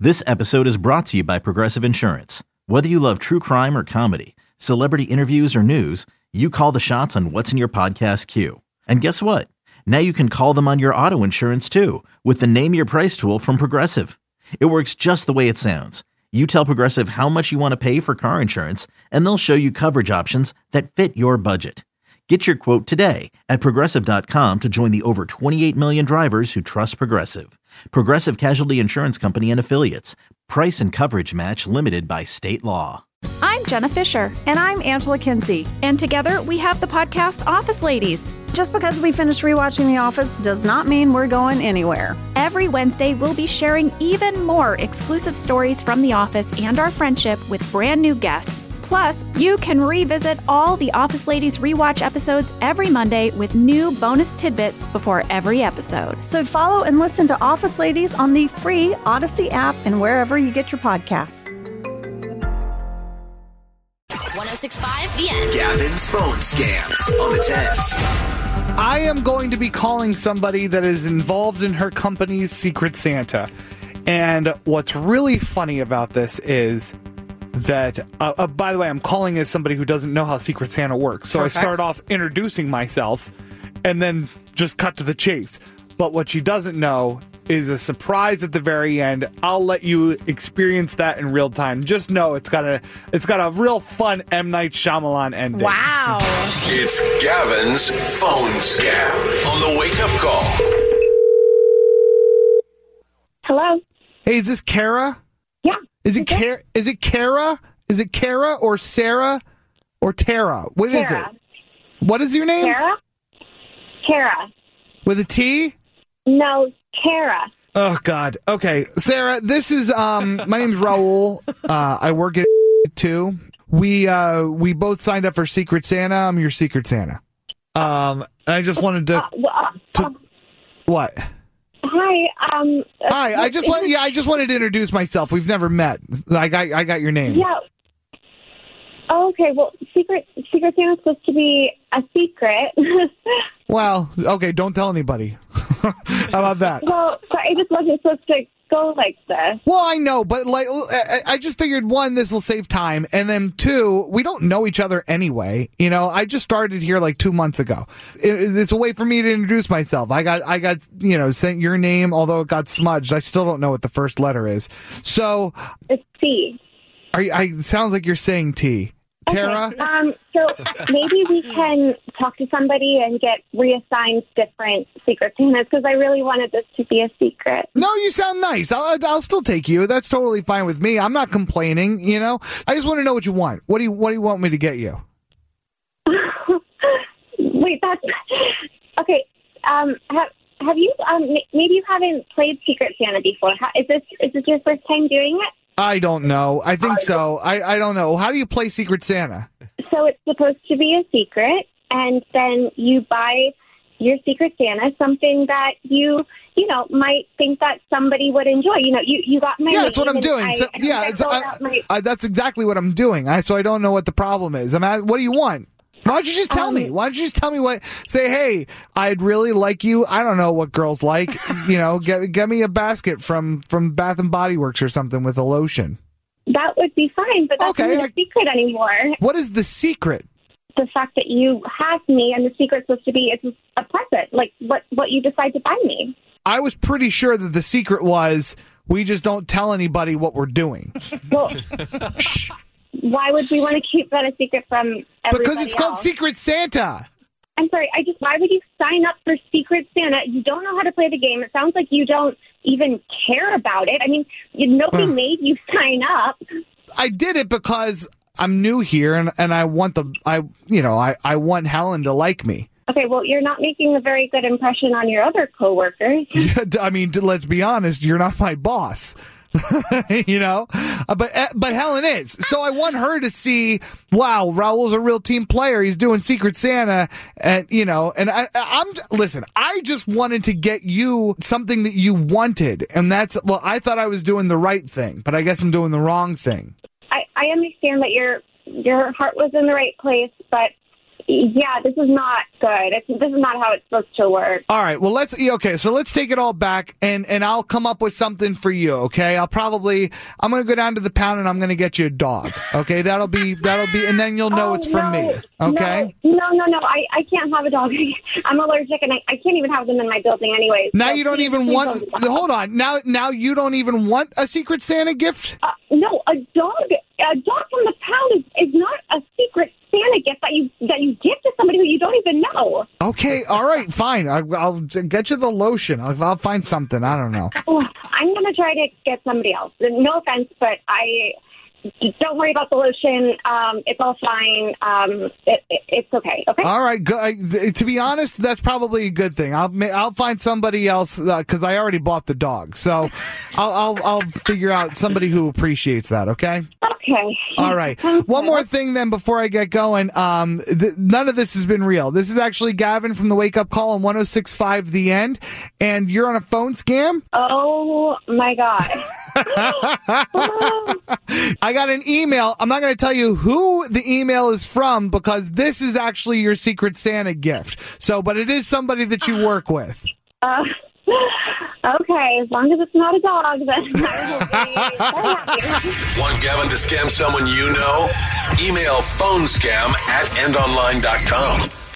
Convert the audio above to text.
This episode is brought to you by Progressive Insurance. Whether you love true crime or comedy, celebrity interviews or news, you call the shots on what's in your podcast queue. And guess what? Now you can call them on your auto insurance too with the Name Your Price tool from Progressive. It works just the way it sounds. You tell Progressive how much you want to pay for car insurance, and they'll show you coverage options that fit your budget. Get your quote today at Progressive.com to join the over 28 million drivers who trust Progressive. Progressive Casualty Insurance Company and Affiliates. Price and coverage match limited by state law. I'm Jenna Fisher. And I'm Angela Kinsey. And together we have the podcast Office Ladies. Just because we finished rewatching The Office does not mean we're going anywhere. Every Wednesday, we'll be sharing even more exclusive stories from The Office and our friendship with brand new guests. Plus, you can revisit all the Office Ladies rewatch episodes every Monday with new bonus tidbits before every episode. So follow and listen to Office Ladies on the free Odyssey app and wherever you get your podcasts. 106.5 The End. Gavin's phone scams on the 10th. I am going to be calling somebody that is involved in her company's Secret Santa. And what's really funny about this is that, by the way, I'm calling as somebody who doesn't know how Secret Santa works. So Perfect. I start off introducing myself and then just cut to the chase. But what she doesn't know is a surprise at the very end. I'll let you experience that in real time. Just know it's got a real fun M. Night Shyamalan ending. Wow. It's Gavin's phone scam on the Wake Up Call. Hello. Hey, is this Kara? Yeah. Is it Kara? Is it Kara? Is it Kara or Sarah or Tara? What Kara. Is it? What is your name? Kara. Kara. With a T? No, Kara. Oh God. Okay, Sarah. This is my name's Raul. I work at too. We both signed up for Secret Santa. I'm your Secret Santa. I just wanted to. What? Hi. Hi. I just wanted to introduce myself. We've never met. I got your name. Yeah. Oh, okay. Well, Secret Santa's supposed to be a secret. Well, okay. Don't tell anybody. How about that? Well, I just wasn't supposed to go like this. Well, I know, but like, I just figured, one, this will save time, and then two, we don't know each other anyway. You know, I just started here like 2 months ago. It's a way for me to introduce myself. I got sent your name, although it got smudged. I still don't know what the first letter is. So it's T. Sounds like you're saying T. Tara? Okay. So maybe we can talk to somebody and get reassigned different Secret Santas, because I really wanted this to be a secret. No, you sound nice. I'll still take you. That's totally fine with me. I'm not complaining, you know? I just want to know what you want. What do you want me to get you? Wait, that's... Okay, have you... maybe you haven't played Secret Santa before. Is this your first time doing it? I don't know. I think so. I don't know. How do you play Secret Santa? So it's supposed to be a secret, and then you buy your Secret Santa something that you might think that somebody would enjoy. You got my that's what I'm doing. That's exactly what I'm doing. So I don't know what the problem is. What do you want? Why don't you just tell me? Why don't you just tell me what? Say, hey, I'd really like you. I don't know what girls like. Get me a basket from Bath and Body Works or something with a lotion. That would be fine, but that's not a secret anymore. What is the secret? The fact that you have me, and the secret's supposed to be it's a present, like what you decide to buy me. I was pretty sure that the secret was we just don't tell anybody what we're doing. Well, shh. Why would we want to keep that a secret from everybody Because it's called else? Secret Santa. I'm sorry, why would you sign up for Secret Santa? You don't know how to play the game. It sounds like you don't even care about it. I mean, nobody made you sign up. I did it because I'm new here and I want I want Helen to like me. Okay, well, you're not making a very good impression on your other coworkers. I mean, let's be honest, you're not my boss. But Helen is. So I want her to see, wow, Raul's a real team player. He's doing Secret Santa, and I just wanted to get you something that you wanted, and I thought I was doing the right thing, but I guess I'm doing the wrong thing. I understand that your heart was in the right place, but Yeah, this is not good. This is not how it's supposed to work. All right. Well, let's take it all back and I'll come up with something for you. Okay. I'm going to go down to the pound and I'm going to get you a dog. Okay. That'll be, and then you'll know it's from me. Okay. No. I can't have a dog. I'm allergic and I can't even have them in my building anyways. Now so you don't even want, hold on. Now you don't even want a Secret Santa gift? No, a dog from the pound is not a Secret Santa gift that you give to somebody who you don't even know. Okay, all right, fine. I'll get you the lotion. I'll find something. I don't know. I'm going to try to get somebody else. No offense, but don't worry about the lotion. It's all fine. It's okay. Okay. All right. To be honest, that's probably a good thing. I'll find somebody else because I already bought the dog. So I'll figure out somebody who appreciates that. Okay. Okay. All right. One more thing then before I get going. None of this has been real. This is actually Gavin from the Wake Up Call on 106.5 The End, and you're on a phone scam. Oh my God. I got an email. I'm not going to tell you who the email is from because this is actually your Secret Santa gift. But it is somebody that you work with. Okay, as long as it's not a dog, then I will be very happy. Want Gavin to scam someone you know? Email phonescam@endonline.com.